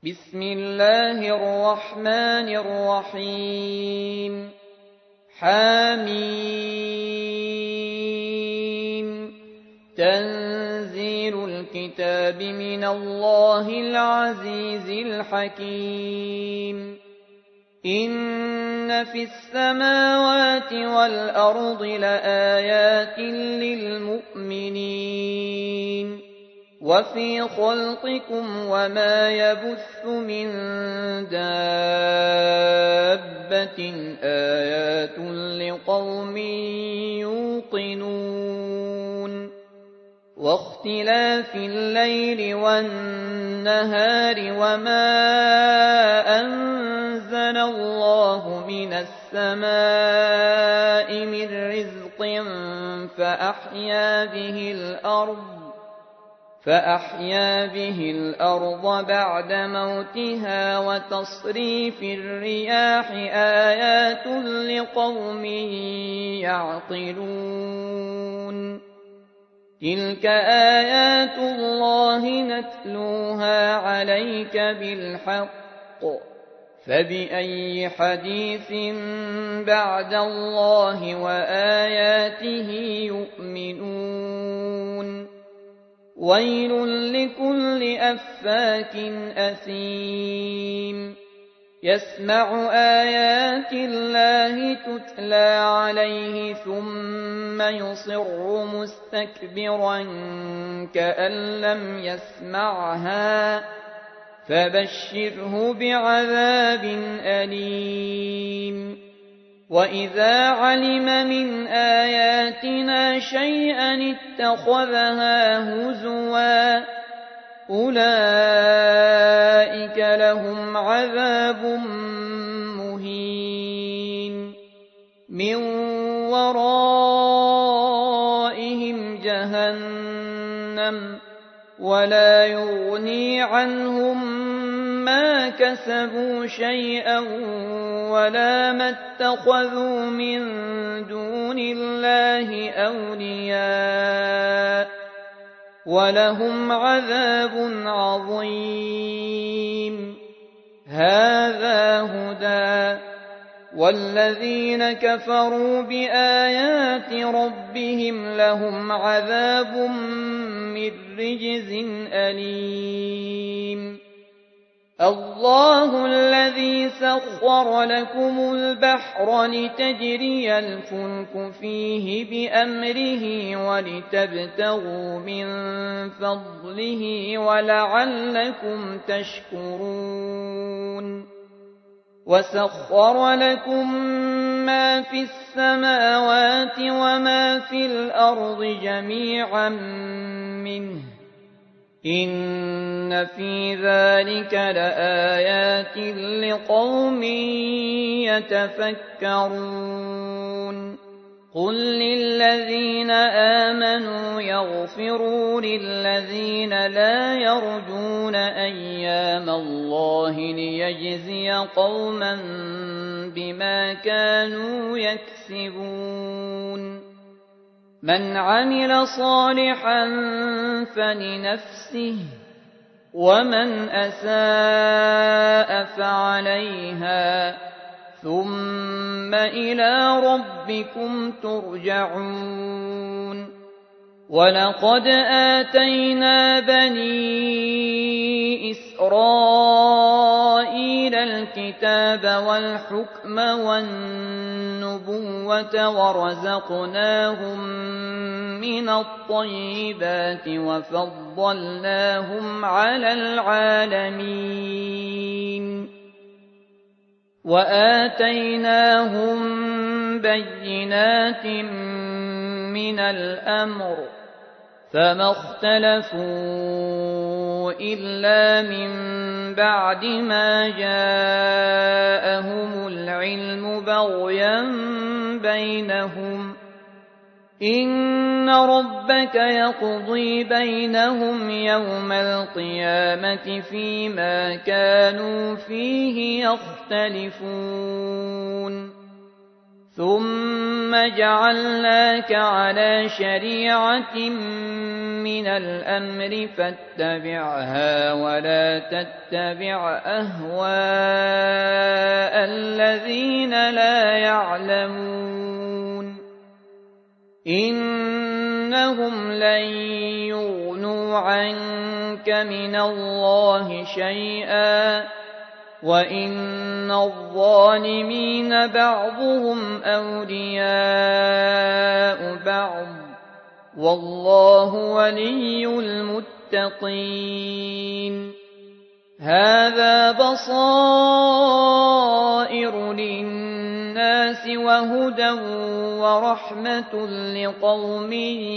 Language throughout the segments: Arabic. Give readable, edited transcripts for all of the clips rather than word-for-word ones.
بسم الله الرحمن الرحيم حميم تنزيل الكتاب من الله العزيز الحكيم إن في السماوات والأرض لآيات للمؤمنين وفي خلقكم وما يبث من دابة آيات لقوم يوقنون واختلاف الليل والنهار وما أنزل الله من السماء من رزق فأحيا به الأرض بعد موتها وتصريف الرياح آيات لقوم يعقلون تلك آيات الله نتلوها عليك بالحق فبأي حديث بعد الله وآياته يؤمنون ويل لكل أفاك أثيم يسمع آيات الله تتلى عليه ثم يصر مستكبرا كأن لم يسمعها فبشره بعذاب أليم وإذا علم من آياتنا شيئا اتخذها هزوا أولئك لهم عذاب مهين من ورائهم جهنم ولا يغني عنهم ما كسبوا شيئا ولا ما اتخذوا من دون الله أولياء ولهم عذاب عظيم هذا هدى والذين كفروا بآيات ربهم لهم عذاب من رجز أليم الله الذي سخر لكم البحر لتجري الفلك فيه بأمره ولتبتغوا من فضله ولعلكم تشكرون وسخر لكم ما في السماوات وما في الأرض جميعا منه إن في ذلك لآيات لقوم يتفكرون قل للذين آمنوا يغفروا للذين لا يرجون أيام الله ليجزي قوما بما كانوا يكسبون من عمل صالحا فلنفسه ومن أساء فعليها ثم إلى ربكم ترجعون ولقد آتينا بني إسرائيل الكتاب والحكم والنبوة ورزقناهم من الطيبات وفضلناهم على العالمين وآتيناهم بينات من الأمر فما اختلفوا إلا من بعد ما جاءهم العلم بغيا بينهم إن ربك يقضي بينهم يوم القيامة فيما كانوا فيه يختلفون ثم جعلناك على شريعة من الأمر فاتبعها ولا تتبع أهواء الذين لا يعلمون إنهم لن يغنوا عنك من الله شيئا وإن الظالمين بعضهم أولياء بعض والله ولي المتقين هذا بصائر للناس وهدى ورحمة لقوم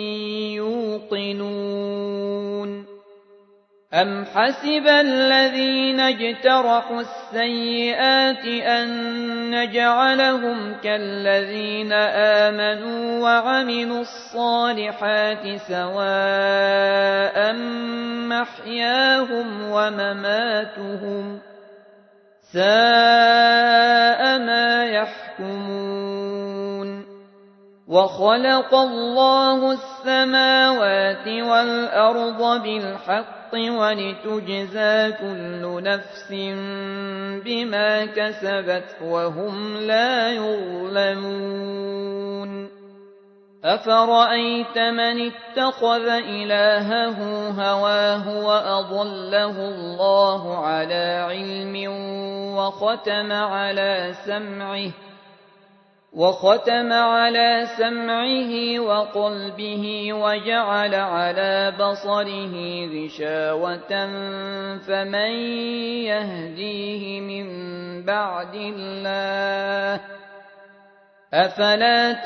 يوقنون أم حسب الذين اجترحوا السيئات أن نجعلهم كالذين آمنوا وعملوا الصالحات سواء محياهم ومماتهم ساء ما يحكمون وخلق الله السماوات والأرض بالحق ولتجزى كل نفس بما كسبت وهم لا يظلمون أفرأيت من اتخذ إلهه هواه وأضله الله على علم وختم على سمعه وقلبه وجعل على بصره غشاوة فمن يهديه من بعد الله أفلا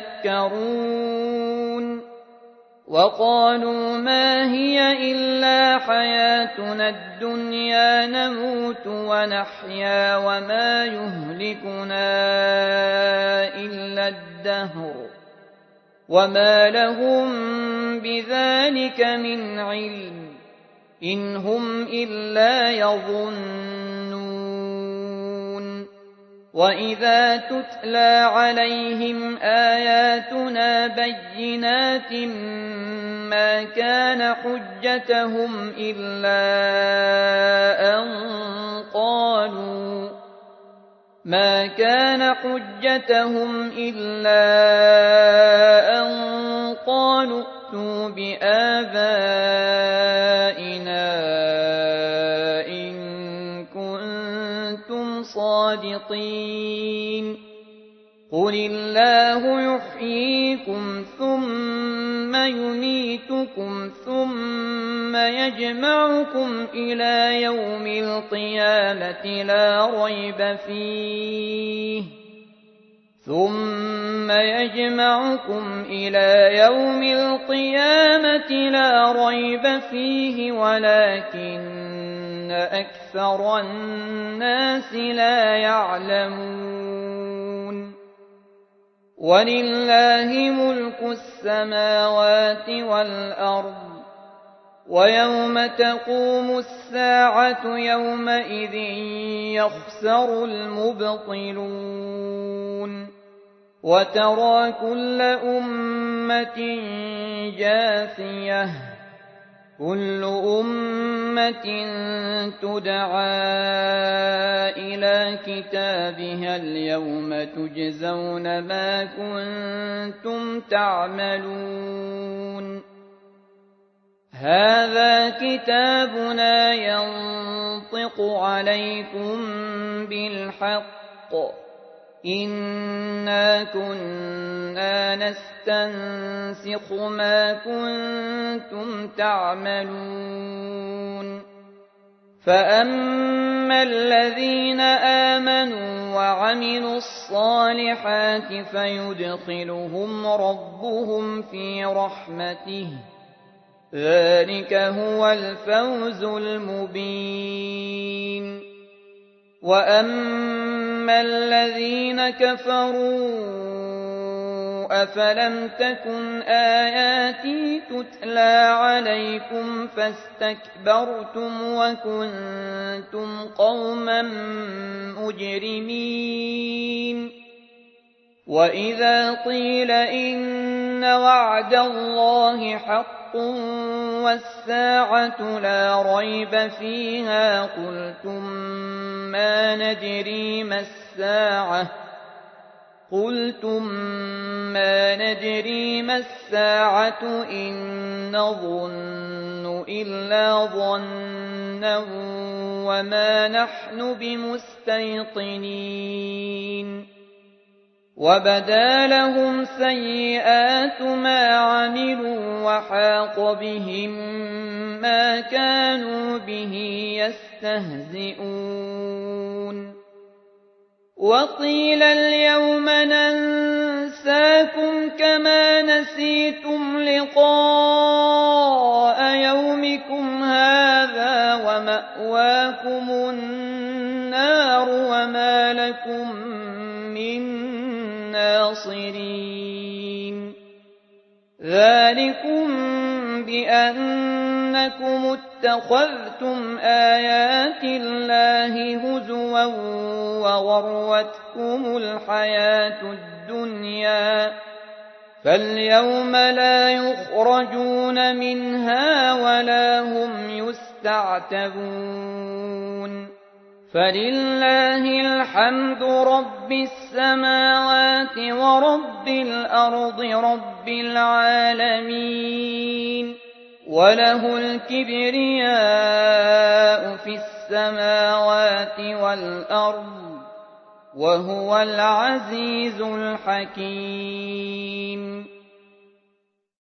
تذكرون وقالوا ما هي إلا حياتنا الدنيا نموت ونحيا وما يهلكنا إلا الدهر وما لهم بذلك من علم إن هم إلا يظنون وإذا تتلى عليهم آياتنا بينات ما كان حجتهم إلا أن قالوا ائتوا بآبائنا إن كنتم صادقين قل الله يحييكم ثم يميتكم ثم يجمعكم إلى يوم القيامة لا ريب فيه ولكن أكثر الناس لا يعلمون ولله ملك السماوات والأرض ويوم تقوم الساعة يومئذ يخسر المبطلون وترى كل أمة جاثية كل أمة تدعى إلى كتابها اليوم تجزون ما كنتم تعملون هذا كتابنا ينطق عليكم بالحق إنا كنا نستنسخ ما كنتم تعملون فأما الذين آمنوا وعملوا الصالحات فيدخلهم ربهم في رحمته ذلك هو الفوز المبين وأما الذين كفروا أفلم تكن آياتي تتلى عليكم فاستكبرتم وكنتم قوما مجرمين وإذا قيل إن وعد الله حق والساعة لا ريب فيها قلتم ما ندري ما الساعة إن نظن إلا ظنا وما نحن بمستيقنين وبدا لهم سيئات ما عملوا وحاق بهم ما كانوا به يستهزئون وقيل اليوم ننساكم كما نسيتم لقاء يومكم هذا ومأواكم النار وما لكم من ناصرين ذلكم بأنكم اتخذتم آيات الله هزوا وغرتكم الحياة الدنيا فاليوم لا يخرجون منها ولا هم يستعتبون فلله الحمد رب السماوات ورب الأرض رب العالمين وله الكبرياء في السماوات والأرض وهو العزيز الحكيم